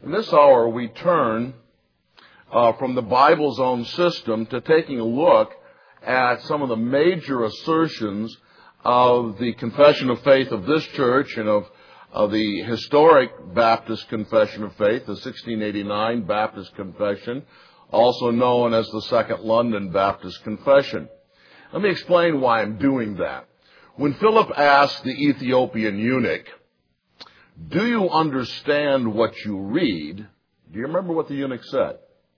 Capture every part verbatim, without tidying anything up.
In this hour, we turn uh, from the Bible's own system to taking a look at some of the major assertions of the Confession of Faith of this church and of, of the historic Baptist Confession of Faith, the sixteen eighty-nine Baptist Confession, also known as the Second London Baptist Confession. Let me explain why I'm doing that. When Philip asked the Ethiopian eunuch, "Do you understand what you read?" Do you remember what the eunuch said?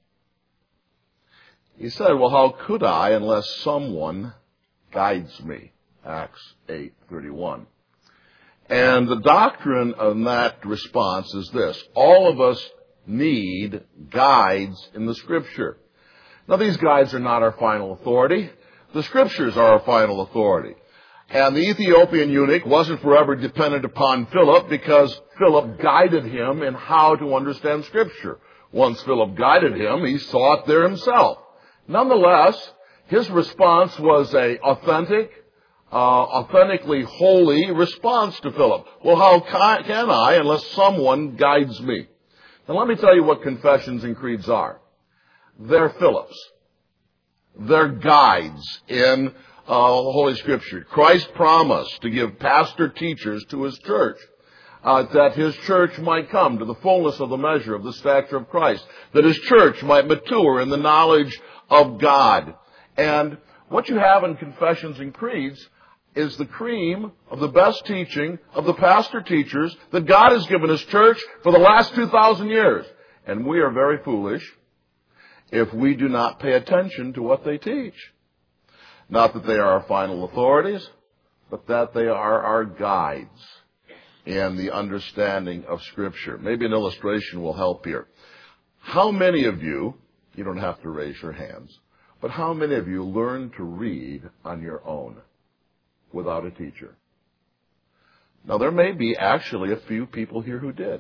He said, "Well, how could I unless someone guides me?" Acts eight thirty-one. And the doctrine of that response is this: all of us need guides in the Scripture. Now, these guides are not our final authority. The Scriptures are our final authority. And the Ethiopian eunuch wasn't forever dependent upon Philip because Philip guided him in how to understand Scripture. Once Philip guided him, he saw it there himself. Nonetheless, his response was a authentic, uh, authentically holy response to Philip. Well, how can I unless someone guides me? Now, let me tell you what confessions and creeds are. They're Philip's. They're guides in uh, Holy Scripture. Christ promised to give pastor teachers to his church, uh, that his church might come to the fullness of the measure of the stature of Christ, that his church might mature in the knowledge of God. And what you have in confessions and creeds is the cream of the best teaching of the pastor teachers that God has given his church for the last two thousand years. And we are very foolish if we do not pay attention to what they teach. Not that they are our final authorities, but that they are our guides in the understanding of Scripture. Maybe an illustration will help here. How many of you, you don't have to raise your hands, but how many of you learned to read on your own without a teacher? Now, there may be actually a few people here who did.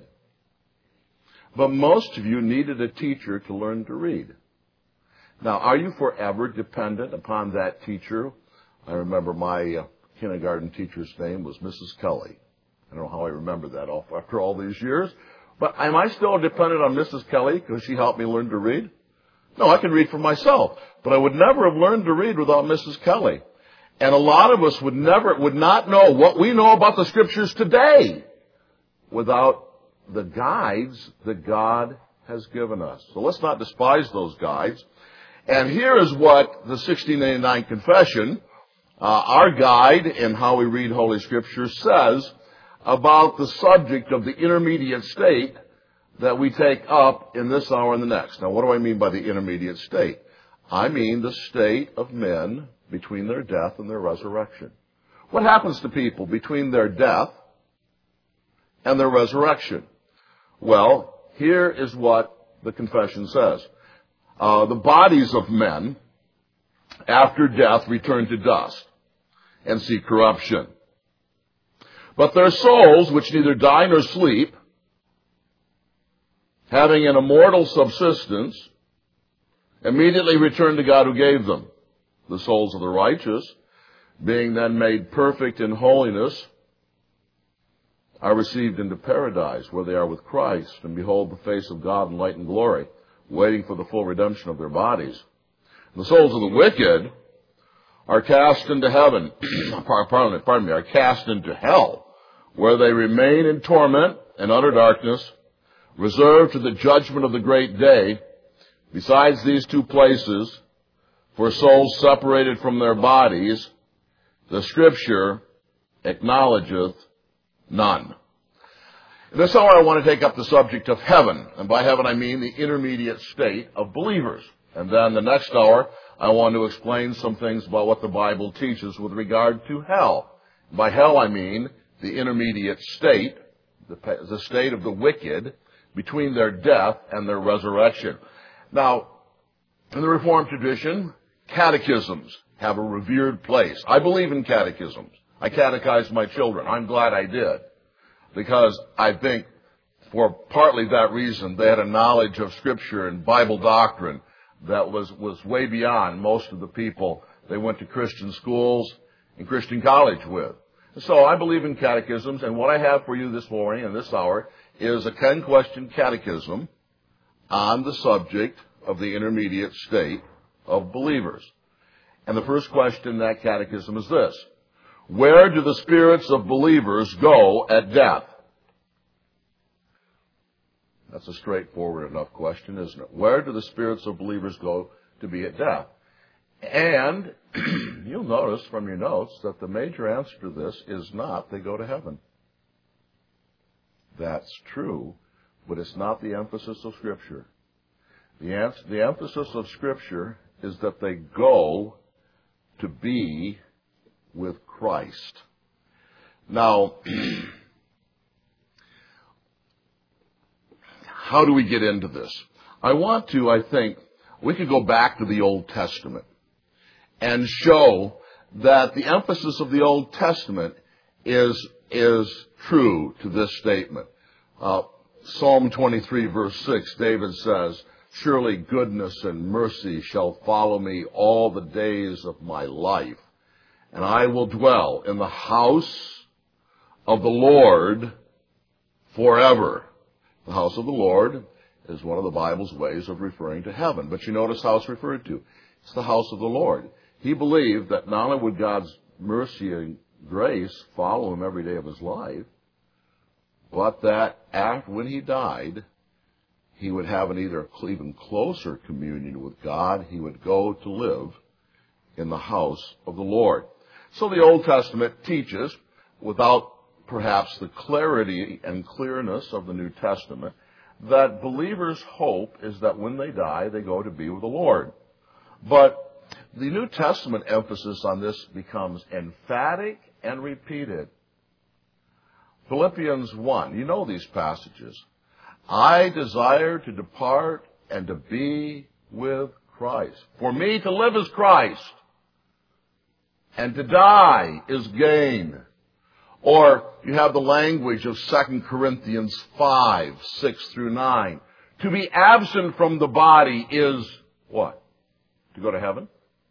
But most of you needed a teacher to learn to read. Now, are you forever dependent upon that teacher? I remember my uh, kindergarten teacher's name was Missus Kelly. I don't know how I remember that after all these years. But am I still dependent on Missus Kelly because she helped me learn to read? No, I can read for myself. But I would never have learned to read without Missus Kelly. And a lot of us would never, would not know what we know about the Scriptures today without the guides that God has given us. So let's not despise those guides. And here is what the sixteen eighty-nine Confession, uh, our guide in how we read Holy Scripture, says about the subject of the intermediate state that we take up in this hour and the next. Now, what do I mean by the intermediate state? I mean the state of men between their death and their resurrection. What happens to people between their death and their resurrection? Well, here is what the confession says. Uh, the bodies of men after death return to dust and see corruption. But their souls, which neither die nor sleep, having an immortal subsistence, immediately return to God who gave them. The souls of the righteous, being then made perfect in holiness, are received into paradise, where they are with Christ, and behold the face of God in light and glory, waiting for the full redemption of their bodies. And the souls of the wicked are cast into heaven, pardon, pardon me, are cast into hell, where they remain in torment and utter darkness, reserved to the judgment of the great day. Besides these two places, for souls separated from their bodies, the Scripture acknowledgeth none. In this hour, I want to take up the subject of heaven. And by heaven, I mean the intermediate state of believers. And then the next hour, I want to explain some things about what the Bible teaches with regard to hell. By hell, I mean the intermediate state, the, the state of the wicked between their death and their resurrection. Now, in the Reformed tradition, catechisms have a revered place. I believe in catechisms. I catechized my children. I'm glad I did, because I think for partly that reason they had a knowledge of Scripture and Bible doctrine that was, was way beyond most of the people they went to Christian schools and Christian college with. So I believe in catechisms, and what I have for you this morning and this hour is a ten-question catechism on the subject of the intermediate state of believers. And the first question in that catechism is this: where do the spirits of believers go at death? That's a straightforward enough question, isn't it? Where do the spirits of believers go to be at death? And you'll notice from your notes that the major answer to this is not they go to heaven. That's true, but it's not the emphasis of Scripture. The, answer, the emphasis of Scripture is that they go to be with Christ. Now, how do we get into this? I want to, I think, we could go back to the Old Testament and show that the emphasis of the Old Testament is, is true to this statement. Uh, Psalm twenty-three, verse six, David says, "Surely goodness and mercy shall follow me all the days of my life, and I will dwell in the house of the Lord forever." The house of the Lord is one of the Bible's ways of referring to heaven. But you notice how it's referred to. It's the house of the Lord. He believed that not only would God's mercy and grace follow him every day of his life, but that after, when he died, he would have an either even closer communion with God. He would go to live in the house of the Lord. So the Old Testament teaches, without perhaps the clarity and clearness of the New Testament, that believers' hope is that when they die, they go to be with the Lord. But the New Testament emphasis on this becomes emphatic and repeated. Philippians one, you know these passages. "I desire to depart and to be with Christ. For me to live is Christ, and to die is gain." Or you have the language of Second Corinthians five, six through nine. To be absent from the body is what? To go to heaven?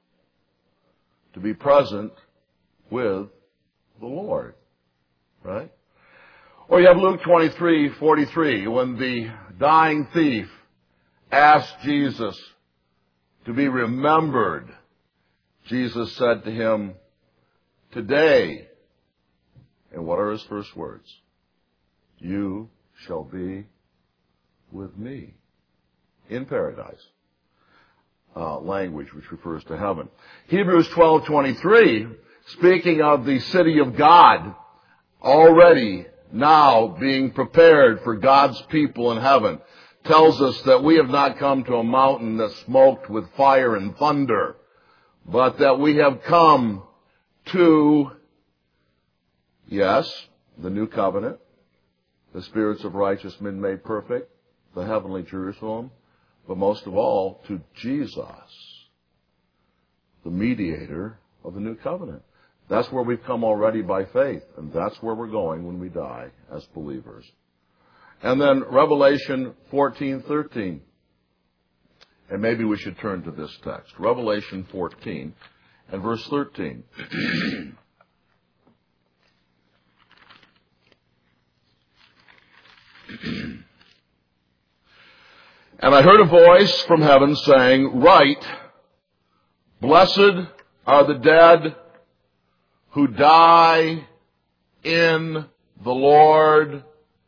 To be present with the Lord. Right? Or you have Luke twenty-three, forty-three, when the dying thief asked Jesus to be remembered. Jesus said to him, "Today," and what are his first words? "You shall be with me in paradise." Uh, language which refers to heaven. Hebrews twelve twenty-three, speaking of the city of God already now being prepared for God's people in heaven, tells us that we have not come to a mountain that smoked with fire and thunder, but that we have come to, yes, the new covenant, the spirits of righteous men made perfect, the heavenly Jerusalem, but most of all, to Jesus, the mediator of the new covenant. That's where we've come already by faith, and that's where we're going when we die as believers. And then Revelation fourteen thirteen. And maybe we should turn to this text. Revelation fourteen and verse thirteen. "And I heard a voice from heaven saying, 'Write, blessed are the dead who die in the Lord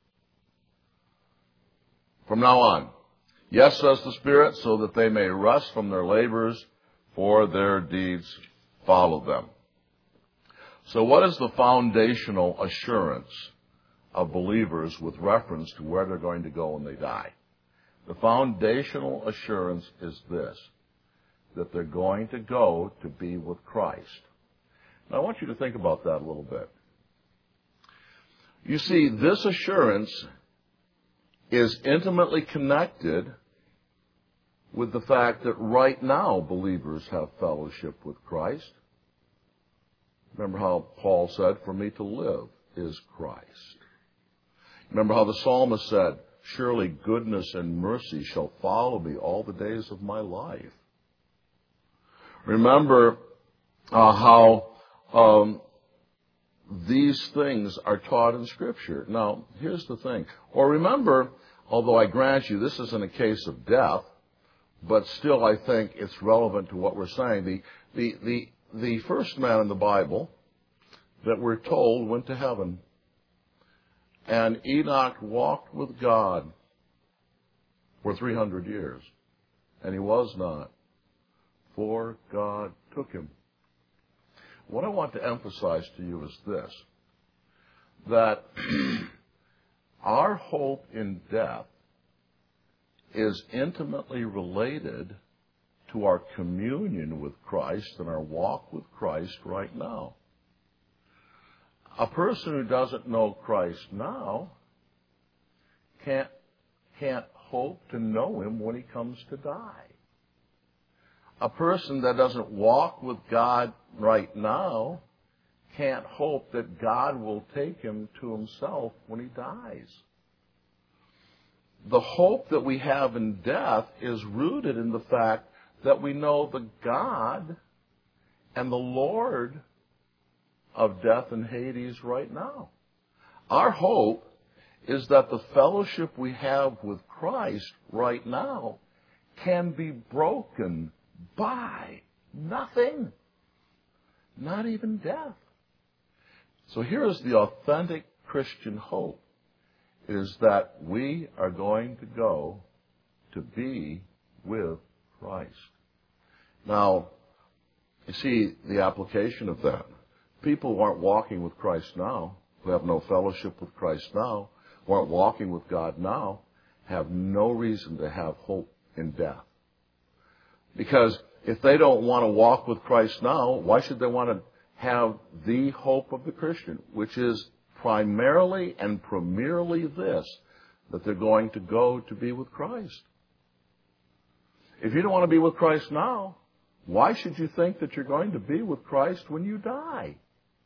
from now on. Yes, says the Spirit, so that they may rest from their labors, for their deeds follow them.'" So what is the foundational assurance of believers with reference to where they're going to go when they die? The foundational assurance is this, that they're going to go to be with Christ. Now, I want you to think about that a little bit. You see, this assurance is intimately connected with the fact that right now believers have fellowship with Christ. Remember how Paul said, "For me to live is Christ." Remember how the psalmist said, "Surely goodness and mercy shall follow me all the days of my life." Remember uh, how um, these things are taught in Scripture. Now, here's the thing. Or remember, although I grant you this isn't a case of death, but still I think it's relevant to what we're saying. The, the, the, the first man in the Bible that we're told went to heaven. And Enoch walked with God for three hundred years. And he was not, for God took him. What I want to emphasize to you is this, that our hope in death is intimately related to our communion with Christ and our walk with Christ right now. A person who doesn't know Christ now can't, can't hope to know him when he comes to die. A person that doesn't walk with God right now can't hope that God will take him to himself when he dies. The hope that we have in death is rooted in the fact that we know the God and the Lord of death and Hades right now. Our hope is that the fellowship we have with Christ right now can be broken by nothing, not even death. So here is the authentic Christian hope, is that we are going to go to be with Christ. Now, you see the application of that. People who aren't walking with Christ now, who have no fellowship with Christ now, who aren't walking with God now, have no reason to have hope in death. Because if they don't want to walk with Christ now, why should they want to have the hope of the Christian, which is primarily and primarily this, that they're going to go to be with Christ? If you don't want to be with Christ now, why should you think that you're going to be with Christ when you die?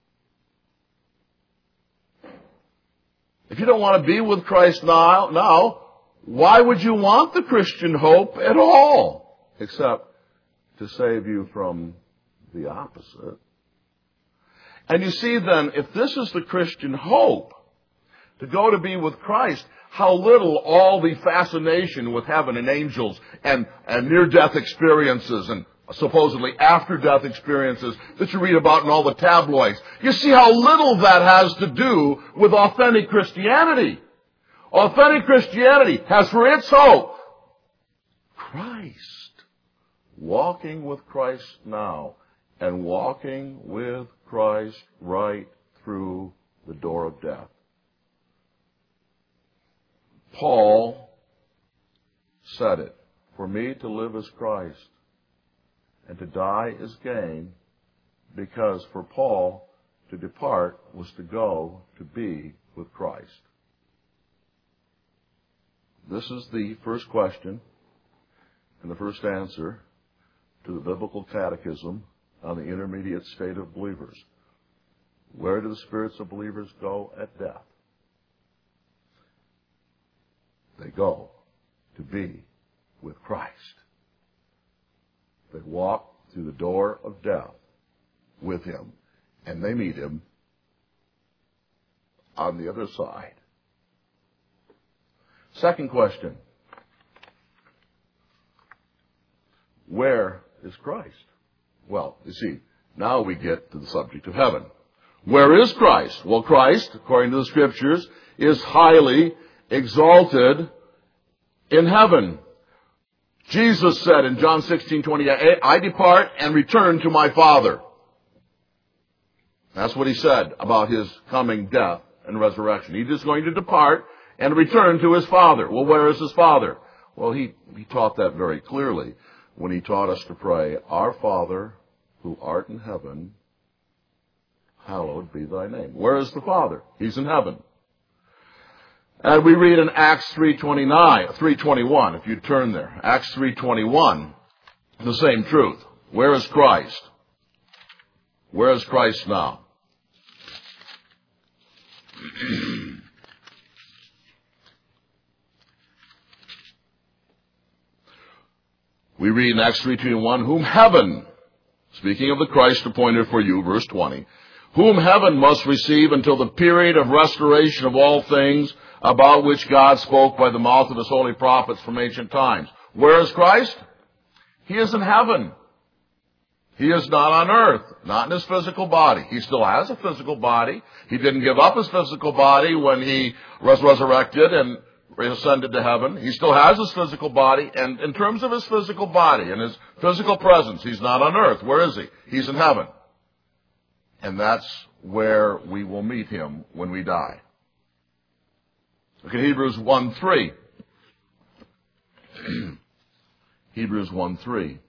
If you don't want to be with Christ now, now, why would you want the Christian hope at all? Except to save you from the opposite. And you see then, if this is the Christian hope, to go to be with Christ, how little all the fascination with heaven and angels and, and near-death experiences and supposedly after-death experiences that you read about in all the tabloids. You see how little that has to do with authentic Christianity. Authentic Christianity has for its hope Christ. Walking with Christ now and walking with Christ right through the door of death. Paul said it, for me to live is Christ and to die is gain, because for Paul to depart was to go to be with Christ. This is the first question and the first answer to the biblical catechism on the intermediate state of believers. Where do the spirits of believers go at death? They go to be with Christ. They walk through the door of death with Him, and they meet Him on the other side. Second question. Where is Christ? Well, you see, now we get to the subject of heaven. Where is Christ? Well, Christ, according to the Scriptures, is highly exalted in heaven. Jesus said in John sixteen twenty-eight, I depart and return to my Father. That's what He said about His coming death and resurrection. He is going to depart and return to His Father. Well, where is His Father? Well, He, he taught that very clearly when He taught us to pray, Our Father, who art in heaven, hallowed be thy name. Where is the Father? He's in heaven. And we read in Acts three twenty-nine, three twenty-one, if you turn there. Acts three twenty-one, the same truth. Where is Christ? Where is Christ now? We read in Acts three twenty-one, whom heaven, speaking of the Christ appointed for you, verse twenty, whom heaven must receive until the period of restoration of all things about which God spoke by the mouth of his holy prophets from ancient times. Where is Christ? He is in heaven. He is not on earth, not in his physical body. He still has a physical body. He didn't give up his physical body when he was resurrected and ascended to heaven. He still has his physical body, and in terms of his physical body and his physical presence, he's not on earth. Where is he? He's in heaven. And that's where we will meet him when we die. Look at Hebrews one three. Hebrews one three.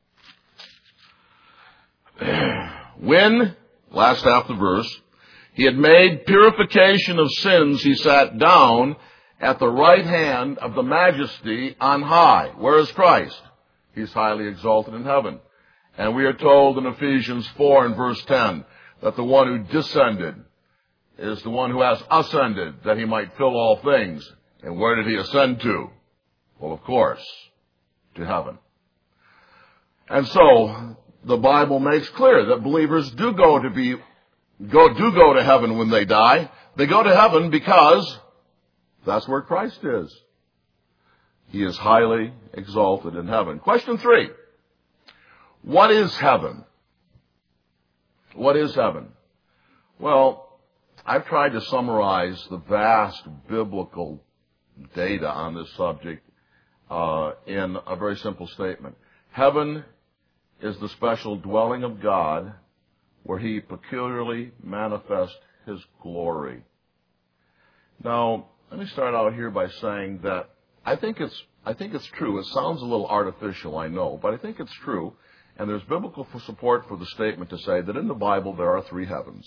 When, last half the verse, he had made purification of sins, he sat down at the right hand of the majesty on high. Where is Christ? He's highly exalted in heaven. And we are told in Ephesians four and verse ten that the one who descended is the one who has ascended, that he might fill all things. And where did he ascend to? Well, of course, to heaven. And so, the Bible makes clear that believers do go to be, go, do go to heaven when they die. They go to heaven because that's where Christ is. He is highly exalted in heaven. Question three. What is heaven? What is heaven? Well, I've tried to summarize the vast biblical data on this subject uh, in a very simple statement. Heaven is the special dwelling of God where he peculiarly manifests his glory. Now, let me start out here by saying that I think it's I think it's true. It sounds a little artificial, I know, but I think it's true. And there's biblical support for the statement to say that in the Bible there are three heavens.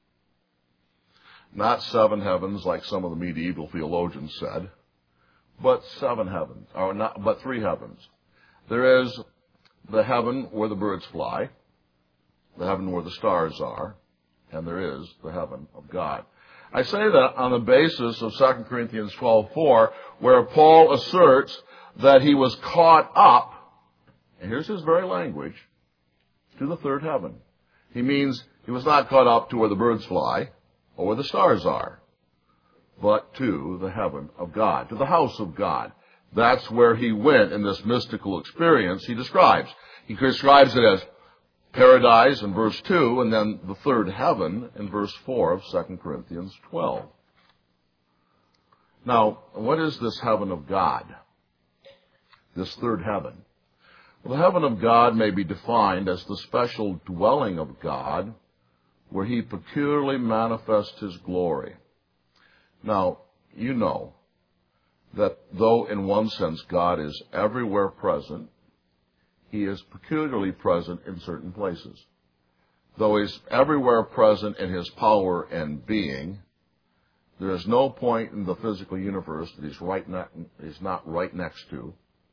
Not seven heavens like some of the medieval theologians said, but seven heavens, or not, but three heavens. There is the heaven where the birds fly, the heaven where the stars are, and there is the heaven of God. I say that on the basis of Second Corinthians twelve four, where Paul asserts that he was caught up, and here's his very language, to the third heaven. He means he was not caught up to where the birds fly or where the stars are, but to the heaven of God, to the house of God. That's where he went in this mystical experience he describes. He describes it as paradise in verse two, and then the third heaven in verse four of Second Corinthians twelve. Now, what is this heaven of God? This third heaven? Well, the heaven of God may be defined as the special dwelling of God where he peculiarly manifests his glory. Now, you know that though in one sense God is everywhere present, he is peculiarly present in certain places. Though he's everywhere present in his power and being, there is no point in the physical universe that he's, right ne- he's not right next to.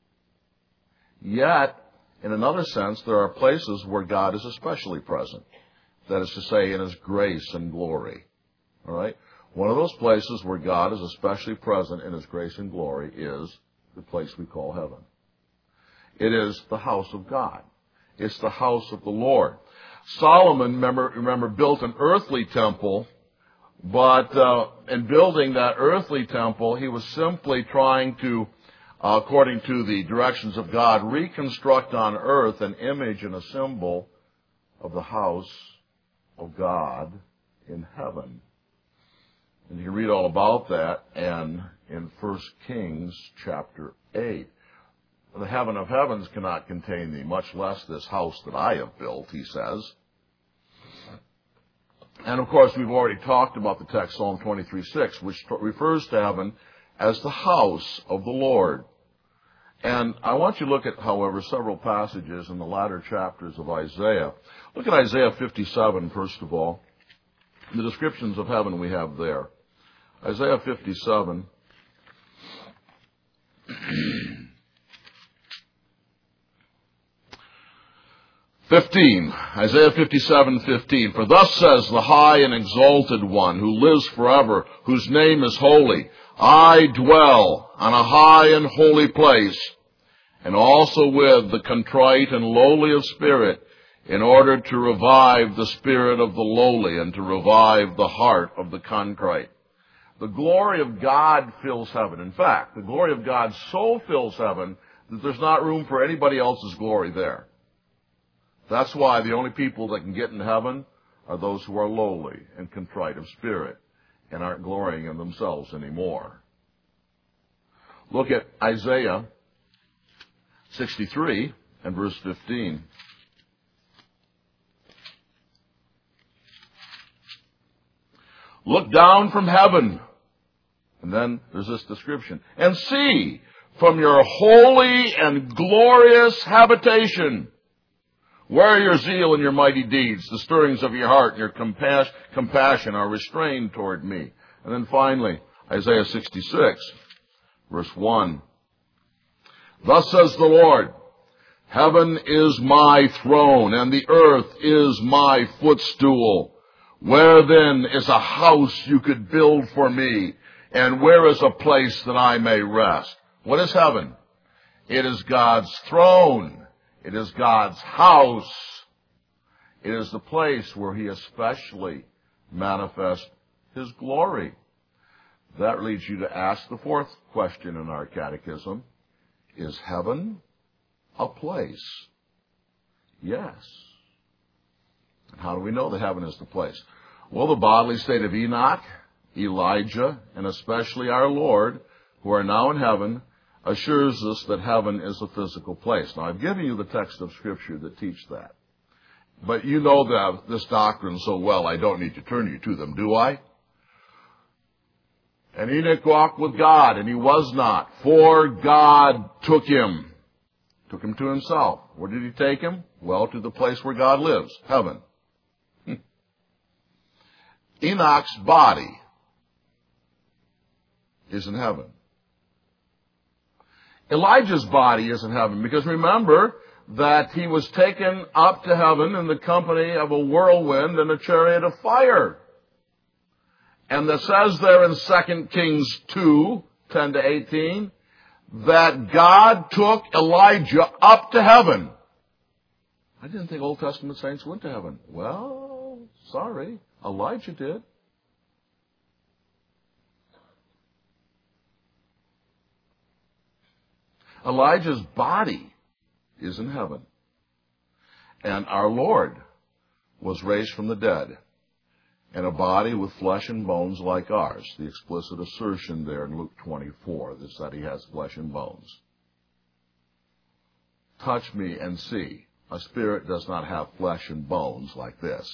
Yet, in another sense, there are places where God is especially present. That is to say, in his grace and glory. All right? One of those places where God is especially present in his grace and glory is the place we call heaven. It is the house of God. It's the house of the Lord. Solomon, remember, remember built an earthly temple, but uh, in building that earthly temple, he was simply trying to, uh, according to the directions of God, reconstruct on earth an image and a symbol of the house of God in heaven. And you can read all about that and in First Kings chapter eight. The heaven of heavens cannot contain thee, much less this house that I have built, he says. And of course, we've already talked about the text, Psalm twenty-three six, which refers to heaven as the house of the Lord. And I want you to look at, however, several passages in the latter chapters of Isaiah. Look at Isaiah fifty-seven, first of all. The descriptions of heaven we have there. Isaiah fifty-seven. fifteen. Isaiah fifty-seven fifteen. For thus says the high and exalted one who lives forever, whose name is holy. I dwell on a high and holy place, and also with the contrite and lowly of spirit, in order to revive the spirit of the lowly and to revive the heart of the contrite. The glory of God fills heaven. In fact, the glory of God so fills heaven that there's not room for anybody else's glory there. That's why the only people that can get in heaven are those who are lowly and contrite of spirit and aren't glorying in themselves anymore. Look at Isaiah sixty-three and verse fifteen. Look down from heaven. And then there's this description. And see from your holy and glorious habitation. Where are your zeal and your mighty deeds? The stirrings of your heart and your compass- compassion are restrained toward me. And then finally, Isaiah sixty-six, verse one. Thus says the Lord, heaven is my throne, and the earth is my footstool. Where then is a house you could build for me, and where is a place that I may rest? What is heaven? It is God's throne. It is God's house. It is the place where he especially manifests his glory. That leads you to ask the fourth question in our catechism. Is heaven a place? Yes. And how do we know that heaven is the place? Well, the bodily state of Enoch, Elijah, and especially our Lord, who are now in heaven, assures us that heaven is a physical place. Now, I've given you the text of Scripture that teach that. But you know that this doctrine so well, I don't need to turn you to them, do I? And Enoch walked with God, and he was not, for God took him. Took him to himself. Where did he take him? Well, to the place where God lives, heaven. Enoch's body is in heaven. Elijah's body is in heaven, because remember that he was taken up to heaven in the company of a whirlwind and a chariot of fire. And it says there in Second Kings two, ten to eighteen, that God took Elijah up to heaven. I didn't think Old Testament saints went to heaven. Well, sorry, Elijah did. Elijah's body is in heaven. And our Lord was raised from the dead. And a body with flesh and bones like ours. The explicit assertion there in Luke twenty-four is that he has flesh and bones. Touch me and see. A spirit does not have flesh and bones like this.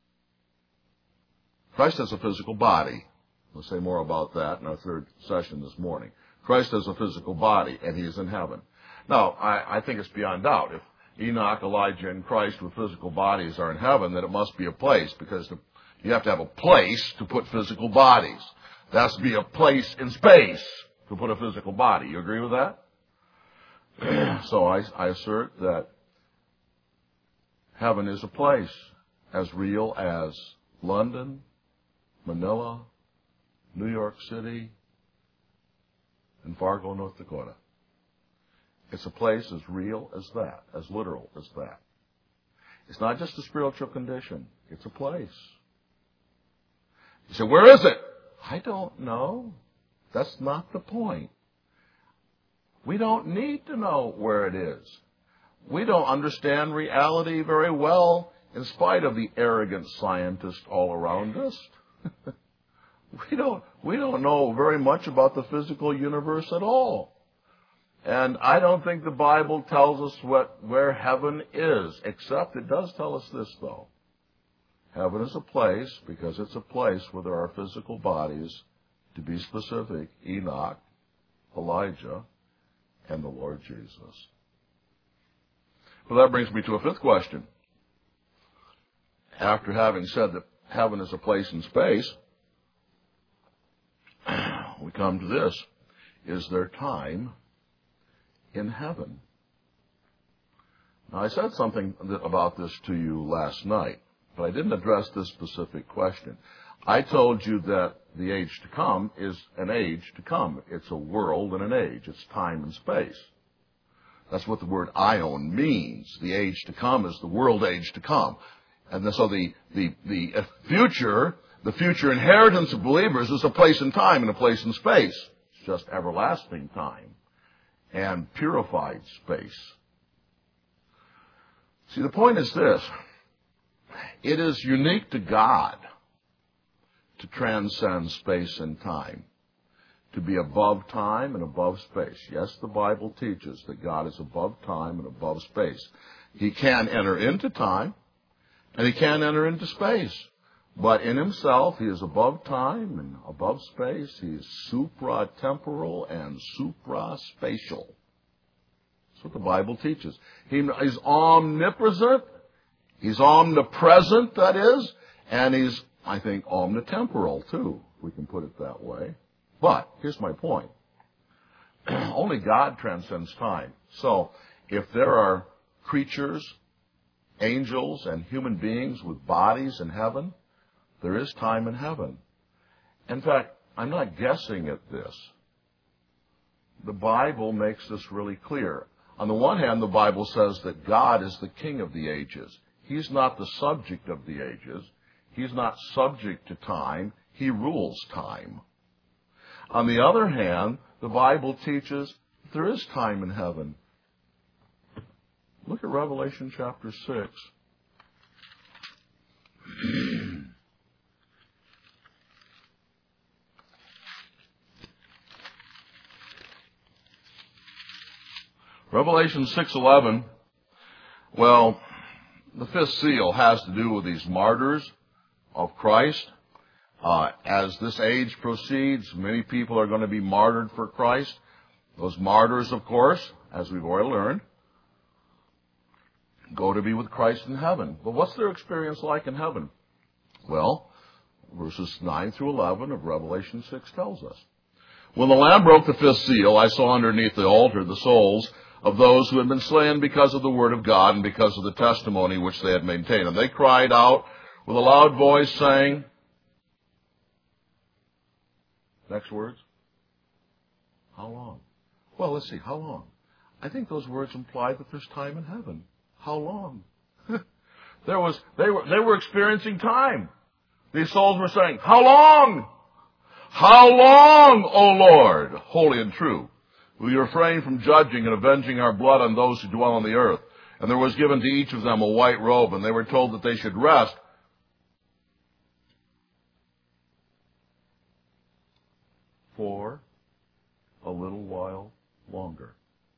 Christ has a physical body. We'll say more about that in our third session this morning. Christ has a physical body, and he is in heaven. Now, I, I think it's beyond doubt. If Enoch, Elijah, and Christ with physical bodies are in heaven, then it must be a place, because the, you have to have a place to put physical bodies. There has to be a place in space to put a physical body. You agree with that? So I, I assert that heaven is a place as real as London, Manila, New York City, and Fargo, North Dakota. It's a place as real as that, as literal as that. It's not just a spiritual condition. It's a place. You say, where is it? I don't know. That's not the point. We don't need to know where it is. We don't understand reality very well in spite of the arrogant scientists all around us. We don't, we don't know very much about the physical universe at all. And I don't think the Bible tells us what, where heaven is, except it does tell us this, though. Heaven is a place, because it's a place where there are physical bodies, to be specific, Enoch, Elijah, and the Lord Jesus. Well, that brings me to a fifth question. After having said that heaven is a place in space, we come to this. Is there time in heaven? Now, I said something about this to you last night, but I didn't address this specific question. I told you that the age to come is an age to come. It's a world and an age. It's time and space. That's what the word aion means. The age to come is the world age to come. And so the, the, the future, the future inheritance of believers is a place in time and a place in space. It's just everlasting time and purified space. See, the point is this. It is unique to God to transcend space and time, to be above time and above space. Yes, the Bible teaches that God is above time and above space. He can enter into time, and he can enter into space. But in himself, he is above time and above space. He is supra-temporal and supra-spatial. That's what the Bible teaches. He is omnipresent. He's omnipresent, that is. And he's, I think, omnitemporal, too. We can put it that way. But here's my point. Only God transcends time. So if there are creatures, angels, and human beings with bodies in heaven, there is time in heaven. In fact, I'm not guessing at this. The Bible makes this really clear. On the one hand, the Bible says that God is the King of the ages. He's not the subject of the ages. He's not subject to time. He rules time. On the other hand, the Bible teaches there is time in heaven. Look at Revelation chapter six. Revelation six eleven. Well, the fifth seal has to do with these martyrs of Christ. Uh, as this age proceeds, many people are going to be martyred for Christ. Those martyrs, of course, as we've already learned, go to be with Christ in heaven. But what's their experience like in heaven? Well, verses nine through eleven of Revelation six tells us. When the Lamb broke the fifth seal, I saw underneath the altar the souls of those who had been slain because of the word of God and because of the testimony which they had maintained. And they cried out with a loud voice, saying, next words, how long? Well, let's see, how long? I think those words imply that there's time in heaven. How long? there was, they were, they were experiencing time. These souls were saying, how long? How long, O Lord, holy and true, will you refrain from judging and avenging our blood on those who dwell on the earth? And there was given to each of them a white robe, and they were told that they should rest for a little while longer.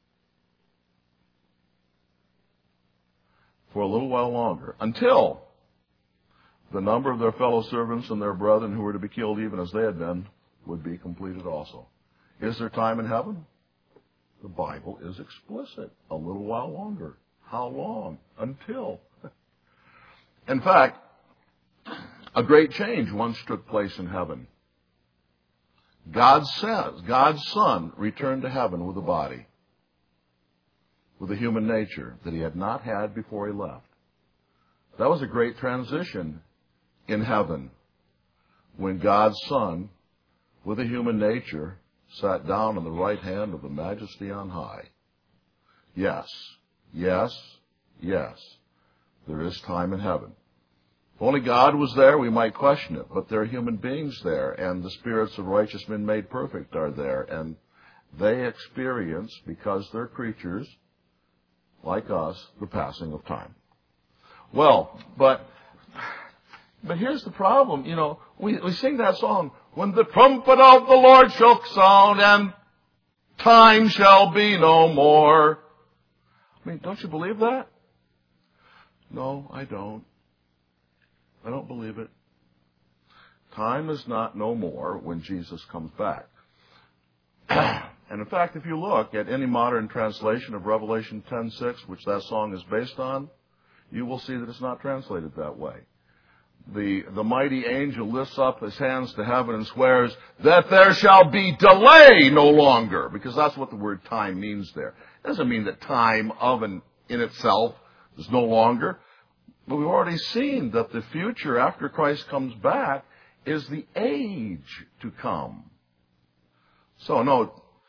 For a little while longer. Until the number of their fellow servants and their brethren who were to be killed even as they had been would be completed also. Is there time in heaven? The Bible is explicit. A little while longer. How long? Until. In fact, a great change once took place in heaven. God says, God's Son returned to heaven with a body, with a human nature that he had not had before he left. That was a great transition in heaven when God's Son, with a human nature, sat down on the right hand of the Majesty on high. Yes, yes, yes, there is time in heaven. If only God was there, we might question it. But there are human beings there, and the spirits of righteous men made perfect are there. And they experience, because they're creatures like us, the passing of time. Well, but but here's the problem. You know, we, we sing that song, when the trumpet of the Lord shall sound, and time shall be no more. I mean, don't you believe that? No, I don't. I don't believe it. Time is not no more when Jesus comes back. And in fact, if you look at any modern translation of Revelation ten six, which that song is based on, you will see that it's not translated that way. The, the mighty angel lifts up his hands to heaven and swears that there shall be delay no longer, because that's what the word time means there. It doesn't mean that time of and in itself is no longer. But we've already seen that the future after Christ comes back is the age to come. So no,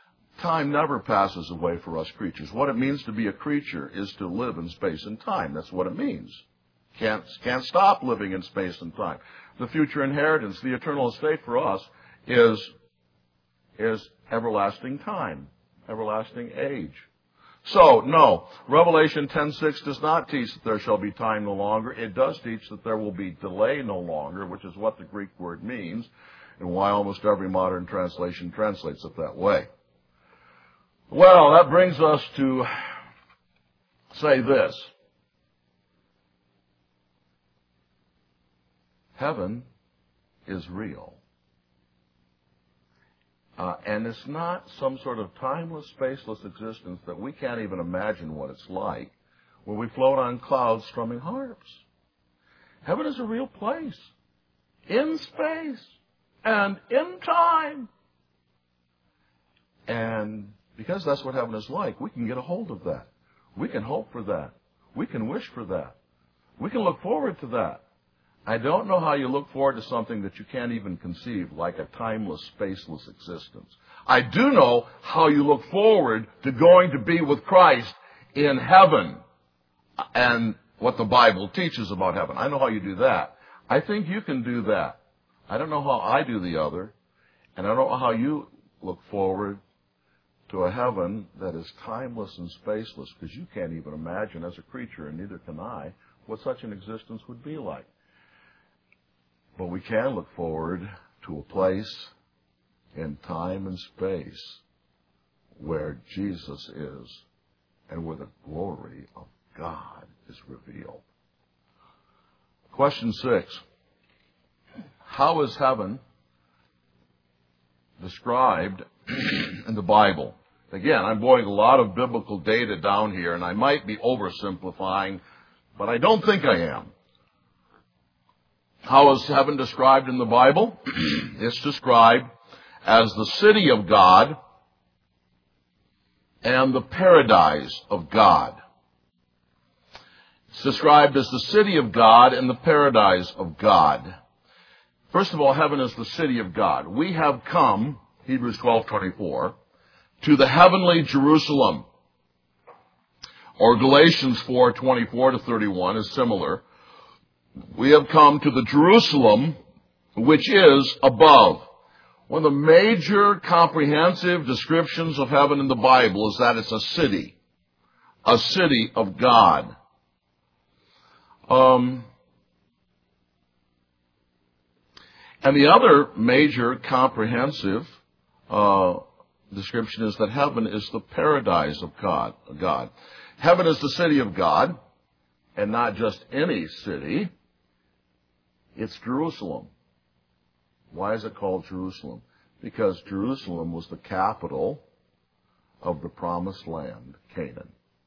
time never passes away for us creatures. What it means to be a creature is to live in space and time. That's what it means. Can't, can't stop living in space and time. The future inheritance, the eternal estate for us is, is everlasting time, everlasting age. So, no, Revelation ten six does not teach that there shall be time no longer. It does teach that there will be delay no longer, which is what the Greek word means, and why almost every modern translation translates it that way. Well, that brings us to say this. Heaven is real. Uh, and it's not some sort of timeless, spaceless existence that we can't even imagine what it's like, where we float on clouds strumming harps. Heaven is a real place, in space and in time. And because that's what heaven is like, we can get a hold of that. We can hope for that. We can wish for that. We can look forward to that. I don't know how you look forward to something that you can't even conceive, like a timeless, spaceless existence. I do know how you look forward to going to be with Christ in heaven and what the Bible teaches about heaven. I know how you do that. I think you can do that. I don't know how I do the other, and I don't know how you look forward to a heaven that is timeless and spaceless, because you can't even imagine as a creature, and neither can I, what such an existence would be like. But we can look forward to a place in time and space where Jesus is and where the glory of God is revealed. Question six. How is heaven described in the Bible? Again, I'm boiling a lot of biblical data down here, and I might be oversimplifying, but I don't think I am. How is heaven described in the Bible? It's described as the city of God and the paradise of God. It's described as the city of God and the paradise of God. First of all, heaven is the city of God. We have come, Hebrews twelve twenty-four, to the heavenly Jerusalem. Or Galatians four twenty-four to thirty-one is similar. We have come to the Jerusalem which is above. One of the major comprehensive descriptions of heaven in the Bible is that it's a city. A city of God. Um, and the other major comprehensive uh, description is that heaven is the paradise of God. God. Heaven is the city of God, and not just any city. It's Jerusalem. Why is it called Jerusalem? Because Jerusalem was the capital of the promised land, Canaan.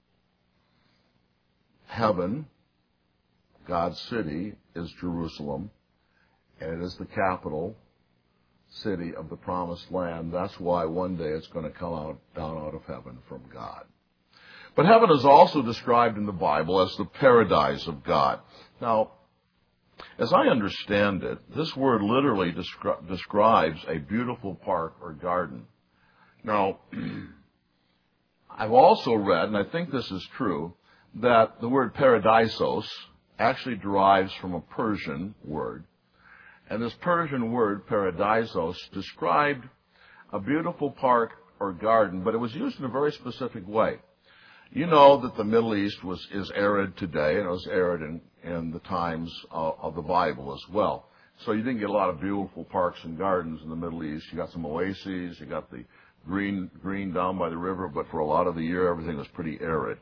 Heaven, God's city, is Jerusalem, and it is the capital city of the promised land. That's why one day it's going to come out down out of heaven from God. But heaven is also described in the Bible as the paradise of God. Now, as I understand it, this word literally descri- describes a beautiful park or garden. Now, I've also read, and I think this is true, that the word paradisos actually derives from a Persian word. And this Persian word, paradisos, described a beautiful park or garden, but it was used in a very specific way. You know that the Middle East was is arid today, and it was arid in, in the times of, of the Bible as well. So you didn't get a lot of beautiful parks and gardens in the Middle East. You got some oases, you got the green green down by the river, but for a lot of the year, everything was pretty arid.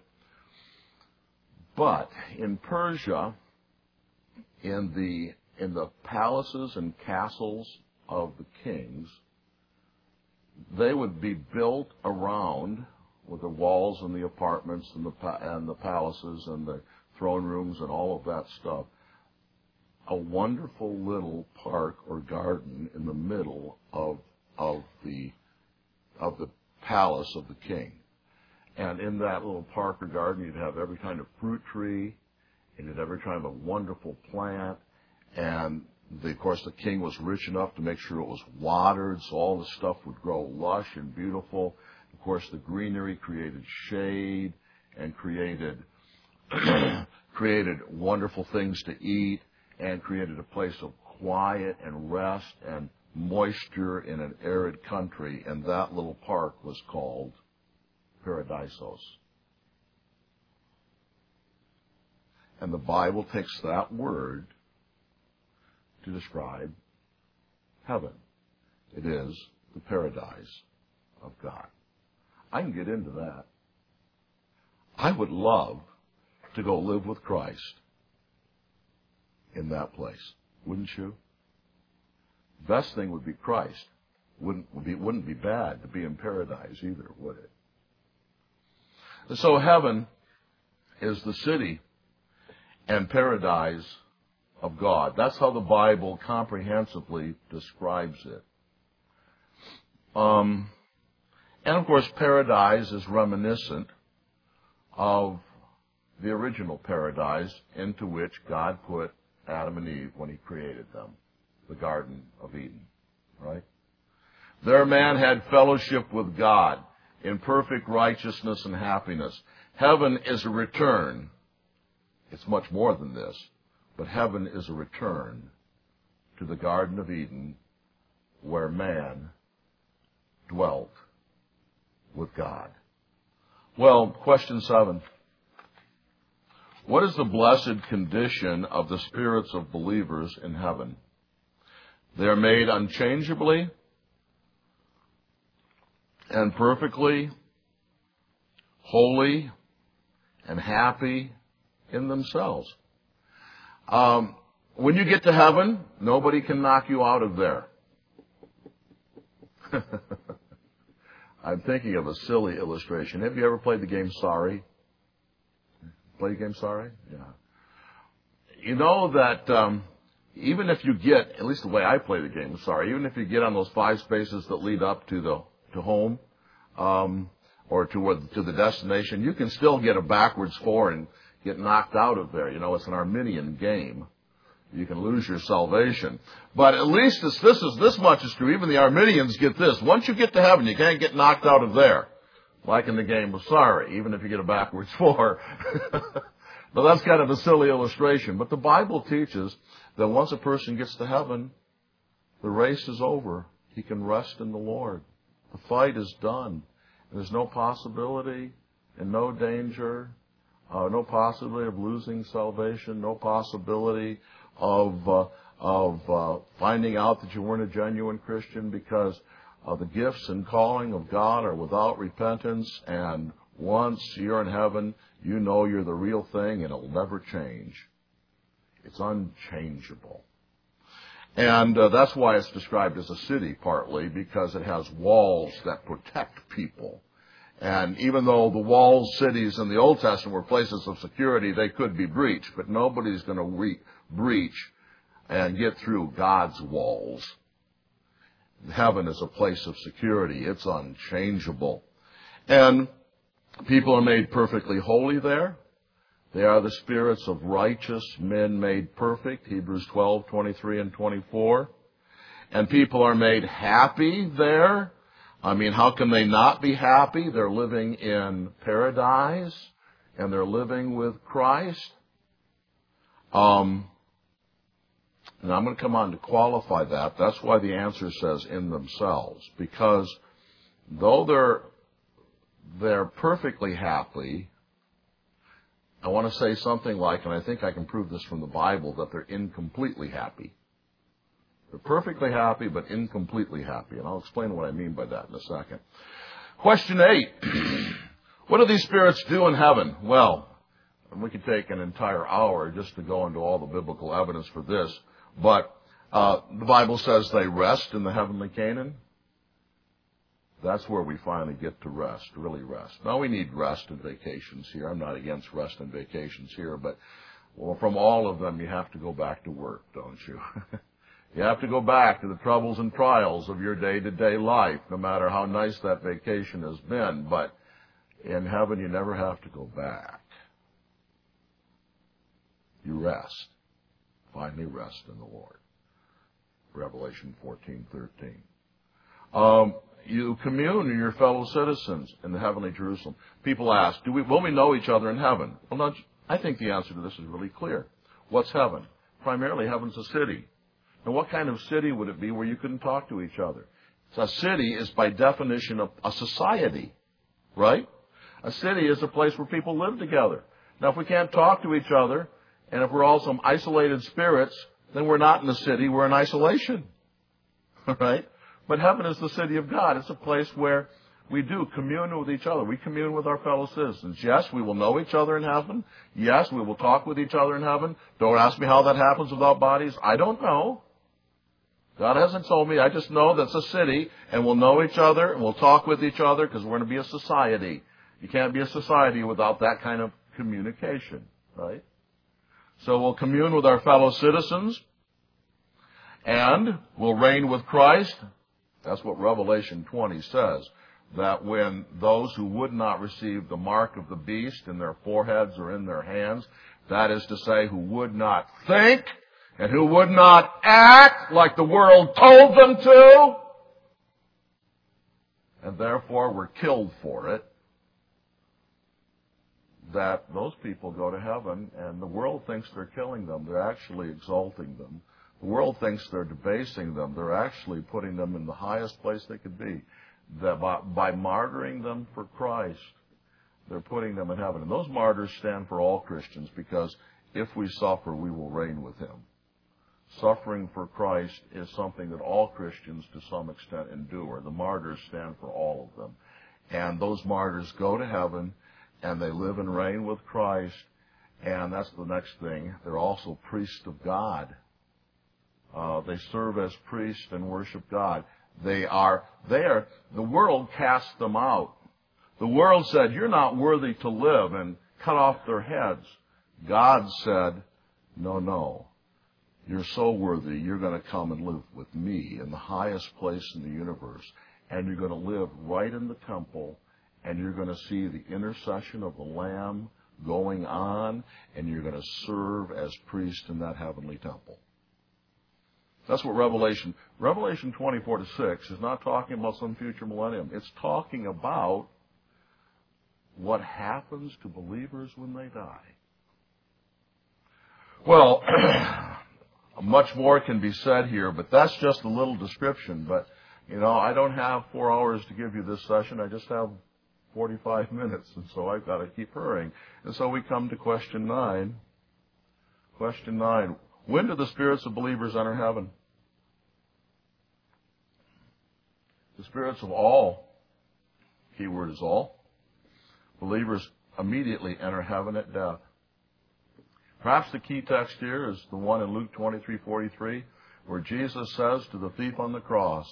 But in Persia, in the in the palaces and castles of the kings, they would be built around with the walls and the apartments and the and the palaces and the throne rooms and all of that stuff, a wonderful little park or garden in the middle of of the of the palace of the king. And in that little park or garden, you'd have every kind of fruit tree, and you'd have every kind of a wonderful plant. And the, of course, the king was rich enough to make sure it was watered, so all the stuff would grow lush and beautiful. Of course, the greenery created shade and created created wonderful things to eat and created a place of quiet and rest and moisture in an arid country, and that little park was called Paradisos. And the Bible takes that word to describe heaven. It is the paradise of God. I can get into that. I would love to go live with Christ in that place. Wouldn't you? Best thing would be Christ. Wouldn't would be wouldn't be bad to be in paradise either, would it? And so heaven is the city and paradise of God. That's how the Bible comprehensively describes it. Um, and of course, paradise is reminiscent of the original paradise into which God put Adam and Eve when he created them, the Garden of Eden, right? There man had fellowship with God in perfect righteousness and happiness. Heaven is a return. It's much more than this, but heaven is a return to the Garden of Eden where man dwelt with God. Well, question seven. What is the blessed condition of the spirits of believers in heaven? They are made unchangeably and perfectly holy and happy in themselves. Um, when you get to heaven, nobody can knock you out of there. I'm thinking of a silly illustration. Have you ever played the game Sorry? Play the game Sorry? Yeah. You know that um, even if you get, at least the way I play the game Sorry, even if you get on those five spaces that lead up to the to home um, or to where, to the destination, you can still get a backwards four and get knocked out of there. You know, it's an Arminian game. You can lose your salvation. But at least this, this is this much is true. Even the Arminians get this. Once you get to heaven, you can't get knocked out of there. Like in the game of Sorry, even if you get a backwards four. But that's kind of a silly illustration. But the Bible teaches that once a person gets to heaven, the race is over. He can rest in the Lord. The fight is done. There's no possibility and no danger, uh, no possibility of losing salvation, no possibility of uh, of uh, finding out that you weren't a genuine Christian because uh, the gifts and calling of God are without repentance, and once you're in heaven, you know you're the real thing and it'll never change. It's unchangeable. And uh, that's why it's described as a city, partly, because it has walls that protect people. And even though the walled cities in the Old Testament were places of security, they could be breached. But nobody's going to re- breach and get through God's walls. Heaven is a place of security. It's unchangeable. And people are made perfectly holy there. They are the spirits of righteous men made perfect, Hebrews twelve, twenty-three and twenty-four. And people are made happy there. I mean, how can they not be happy? They're living in paradise, and they're living with Christ. Um, and I'm going to come on to qualify that. That's why the answer says in themselves. Because though they're, they're perfectly happy, I want to say something like, and I think I can prove this from the Bible, that they're incompletely happy. They're perfectly happy, but incompletely happy. And I'll explain what I mean by that in a second. Question eight. What do these spirits do in heaven? Well, we could take an entire hour just to go into all the biblical evidence for this. But uh, the Bible says they rest in the heavenly Canaan. That's where we finally get to rest, really rest. Now, we need rest and vacations here. I'm not against rest and vacations here, but well, from all of them, you have to go back to work, don't you? You have to go back to the troubles and trials of your day-to-day life, no matter how nice that vacation has been. But in heaven, you never have to go back. You rest. Finally rest in the Lord. Revelation fourteen thirteen. Um, you commune with your fellow citizens in the heavenly Jerusalem. People ask, do we, will we know each other in heaven? Well, not, I think the answer to this is really clear. What's heaven? Primarily, heaven's a city. Now, what kind of city would it be where you couldn't talk to each other? So a city is, by definition, a, a society, right? A city is a place where people live together. Now, if we can't talk to each other, and if we're all some isolated spirits, then we're not in a city, we're in isolation. All right? But heaven is the city of God. It's a place where we do commune with each other. We commune with our fellow citizens. Yes, we will know each other in heaven. Yes, we will talk with each other in heaven. Don't ask me how that happens without bodies. I don't know. God hasn't told me. I just know that's a city, and we'll know each other, and we'll talk with each other, because we're going to be a society. You can't be a society without that kind of communication, right? So we'll commune with our fellow citizens, and we'll reign with Christ. That's what Revelation twenty says, that when those who would not receive the mark of the beast in their foreheads or in their hands, that is to say, who would not think and who would not act like the world told them to, and therefore were killed for it, that those people go to heaven, and the world thinks they're killing them. They're actually exalting them. The world thinks they're debasing them. They're actually putting them in the highest place they could be. That by, by martyring them for Christ, they're putting them in heaven. And those martyrs stand for all Christians, because if we suffer, we will reign with Him. Suffering for Christ is something that all Christians to some extent endure. The martyrs stand for all of them. And those martyrs go to heaven, and they live and reign with Christ. And that's the next thing. They're also priests of God. Uh, they serve as priests and worship God. They are there. The world cast them out. The world said, you're not worthy to live, and cut off their heads. God said, no, no. You're so worthy, you're going to come and live with me in the highest place in the universe. And you're going to live right in the temple, and you're going to see the intercession of the Lamb going on, and you're going to serve as priest in that heavenly temple. That's what Revelation, Revelation twenty-four to six is not talking about some future millennium. It's talking about what happens to believers when they die. Well, much more can be said here, but that's just a little description. But, you know, I don't have four hours to give you this session. I just have forty-five minutes, and so I've got to keep hurrying. And so we come to question nine. Question nine. When do the spirits of believers enter heaven? The spirits of all, keyword is all, believers immediately enter heaven at death. Perhaps the key text here is the one in Luke twenty-three forty-three, where Jesus says to the thief on the cross,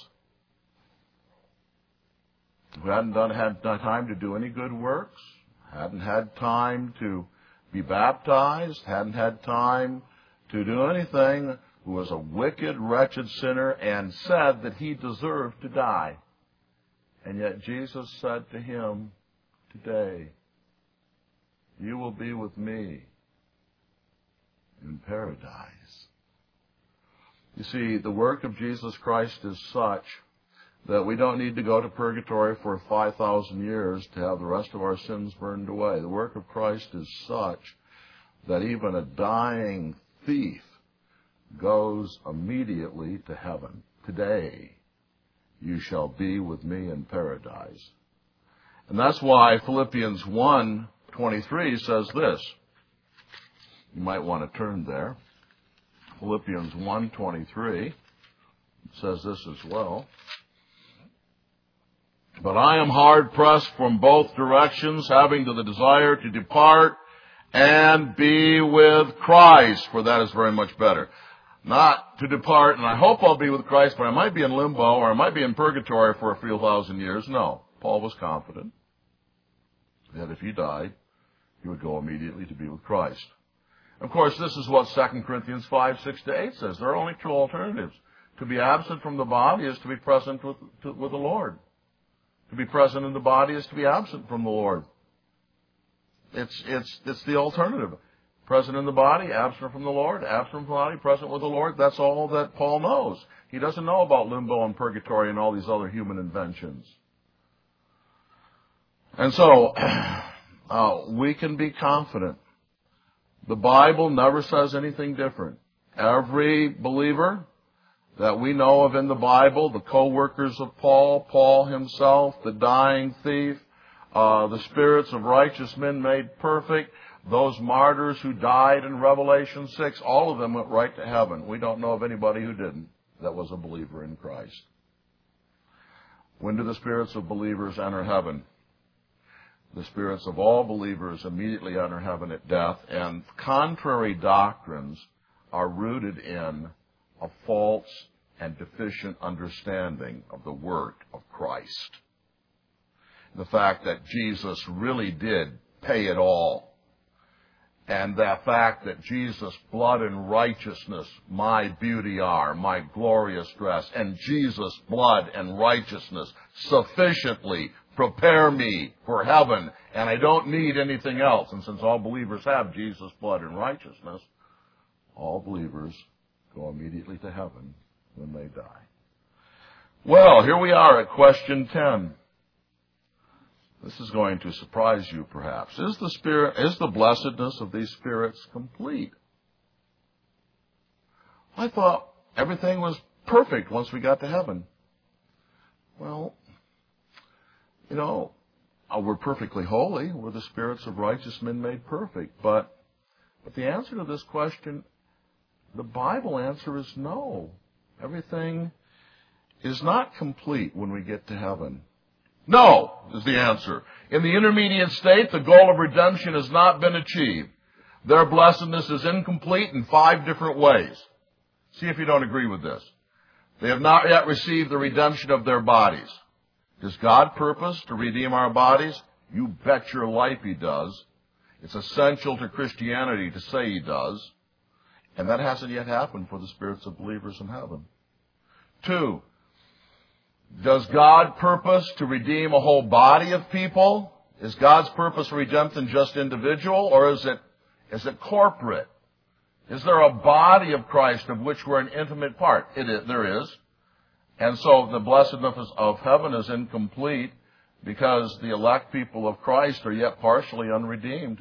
who hadn't done, had time to do any good works, hadn't had time to be baptized, hadn't had time to do anything, who was a wicked, wretched sinner, and said that he deserved to die. And yet Jesus said to him, today, you will be with me in paradise. You see, the work of Jesus Christ is such that we don't need to go to purgatory for five thousand years to have the rest of our sins burned away. The work of Christ is such that even a dying thief goes immediately to heaven. Today, you shall be with me in paradise. And that's why Philippians one twenty-three says this. You might want to turn there. Philippians one twenty-three says this as well. But I am hard pressed from both directions, having the desire to depart and be with Christ, for that is very much better. Not to depart, and I hope I'll be with Christ, but I might be in limbo, or I might be in purgatory for a few thousand years. No, Paul was confident that if he died, he would go immediately to be with Christ. Of course, this is what Second Corinthians five, six to eight says. There are only two alternatives. To be absent from the body is to be present with, to, with the Lord. To be present in the body is to be absent from the Lord. It's, it's, it's the alternative. Present in the body, absent from the Lord, absent from the body, present with the Lord. That's all that Paul knows. He doesn't know about limbo and purgatory and all these other human inventions. And so, uh, we can be confident. The Bible never says anything different. Every believer that we know of in the Bible, the co-workers of Paul, Paul himself, the dying thief, uh, the spirits of righteous men made perfect, those martyrs who died in Revelation six, all of them went right to heaven. We don't know of anybody who didn't, that was a believer in Christ. When do the spirits of believers enter heaven? The spirits of all believers immediately enter heaven at death, and contrary doctrines are rooted in a false and deficient understanding of the work of Christ. The fact that Jesus really did pay it all. And the fact that Jesus' blood and righteousness, my beauty are, my glorious dress, and Jesus' blood and righteousness sufficiently prepare me for heaven, and I don't need anything else. And since all believers have Jesus' blood and righteousness, all believers go immediately to heaven when they die. Well, here we are at question ten. This is going to surprise you, perhaps. Is the spirit, is the blessedness of these spirits complete? I thought everything was perfect once we got to heaven. Well, you know, we're perfectly holy. We're the spirits of righteous men made perfect. But, but the answer to this question, the Bible answer is no. Everything is not complete when we get to heaven. No, is the answer. In the intermediate state, the goal of redemption has not been achieved. Their blessedness is incomplete in five different ways. See if you don't agree with this. They have not yet received the redemption of their bodies. Does God purpose to redeem our bodies? You bet your life He does. It's essential to Christianity to say He does. And that hasn't yet happened for the spirits of believers in heaven. Two, does God purpose to redeem a whole body of people? Is God's purpose for redemption just individual, or is it, is it corporate? Is there a body of Christ of which we're an intimate part? It is, there is. And so the blessedness of heaven is incomplete because the elect people of Christ are yet partially unredeemed.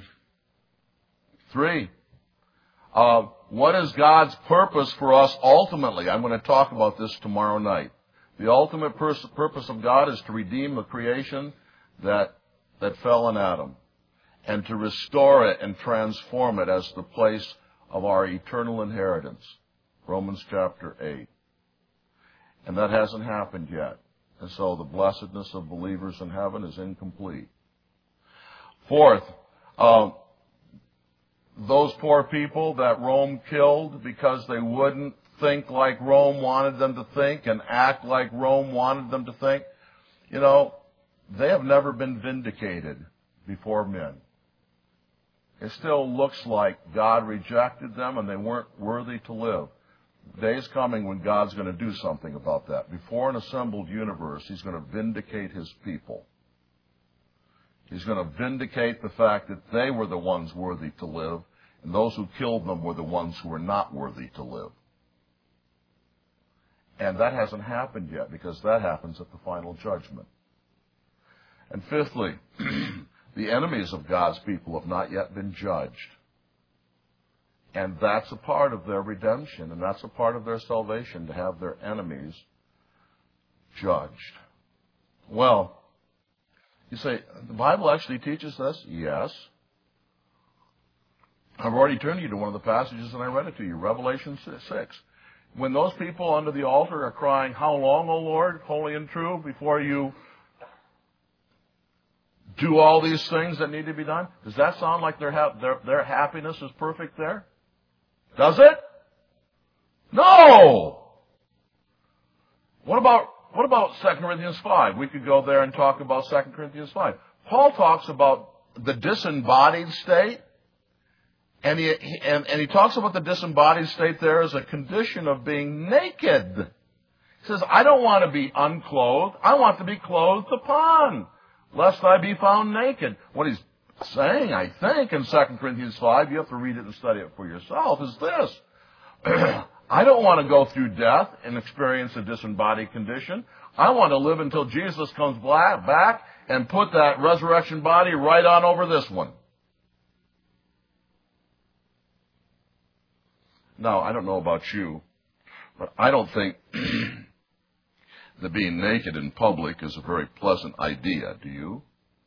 Three, uh, what is God's purpose for us ultimately? I'm going to talk about this tomorrow night. The ultimate pers- purpose of God is to redeem the creation that, that fell in Adam and to restore it and transform it as the place of our eternal inheritance. Romans chapter eight. And that hasn't happened yet. And so the blessedness of believers in heaven is incomplete. Fourth, uh, those poor people that Rome killed because they wouldn't think like Rome wanted them to think and act like Rome wanted them to think, you know, they have never been vindicated before men. It still looks like God rejected them and they weren't worthy to live. The day is coming when God's going to do something about that. Before an assembled universe, He's going to vindicate His people. He's going to vindicate the fact that they were the ones worthy to live, and those who killed them were the ones who were not worthy to live. And that hasn't happened yet, because that happens at the final judgment. And fifthly, the enemies of God's people have not yet been judged. And that's a part of their redemption, and that's a part of their salvation, to have their enemies judged. Well, you say, the Bible actually teaches this? Yes. I've already turned you to one of the passages and I read it to you, Revelation six. When those people under the altar are crying, "How long, O Lord, holy and true, before you do all these things that need to be done?" Does that sound like their, ha- their, their happiness is perfect there? Does it? No! What about, what about Second Corinthians five? We could go there and talk about Second Corinthians five. Paul talks about the disembodied state, and he, and, and he talks about the disembodied state there as a condition of being naked. He says, I don't want to be unclothed. I want to be clothed upon, lest I be found naked. What he's saying, I think, in Second Corinthians five, you have to read it and study it for yourself, is this. I don't want to go through death and experience a disembodied condition. I want to live until Jesus comes back and put that resurrection body right on over this one. Now, I don't know about you, but I don't think that being naked in public is a very pleasant idea, do you?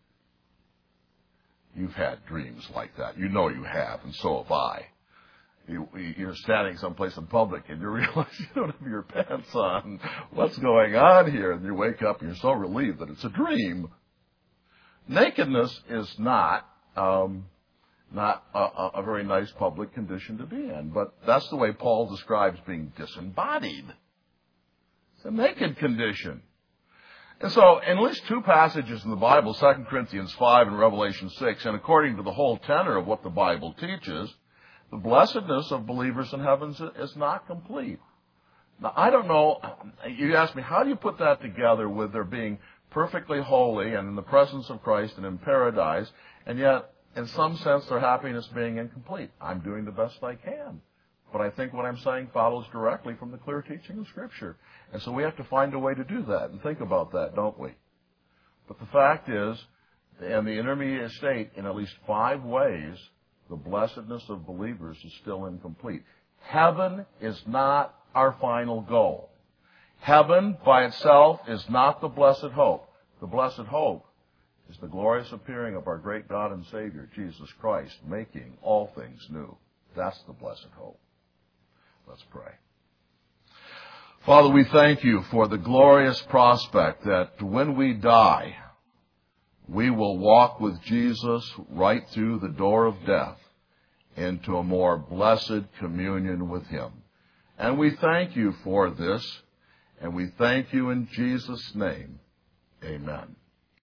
You've had dreams like that. You know you have, and so have I. You, you're standing someplace in public and you realize you don't have your pants on. What's going on here? And you wake up and you're so relieved that it's a dream. Nakedness is not um, not a, a very nice public condition to be in, but that's the way Paul describes being disembodied. It's a naked condition. And so, in at least two passages in the Bible, Second Corinthians five and Revelation six, and according to the whole tenor of what the Bible teaches, the blessedness of believers in heaven is not complete. Now, I don't know, you ask me, how do you put that together with their being perfectly holy and in the presence of Christ and in paradise, and yet, in some sense, their happiness being incomplete? I'm doing the best I can. But I think what I'm saying follows directly from the clear teaching of Scripture. And so we have to find a way to do that and think about that, don't we? But the fact is, in the intermediate state, in at least five ways, the blessedness of believers is still incomplete. Heaven is not our final goal. Heaven by itself is not the blessed hope. The blessed hope is the glorious appearing of our great God and Savior, Jesus Christ, making all things new. That's the blessed hope. Let's pray. Father, we thank you for the glorious prospect that when we die, we will walk with Jesus right through the door of death into a more blessed communion with him. And we thank you for this, and we thank you in Jesus' name. Amen.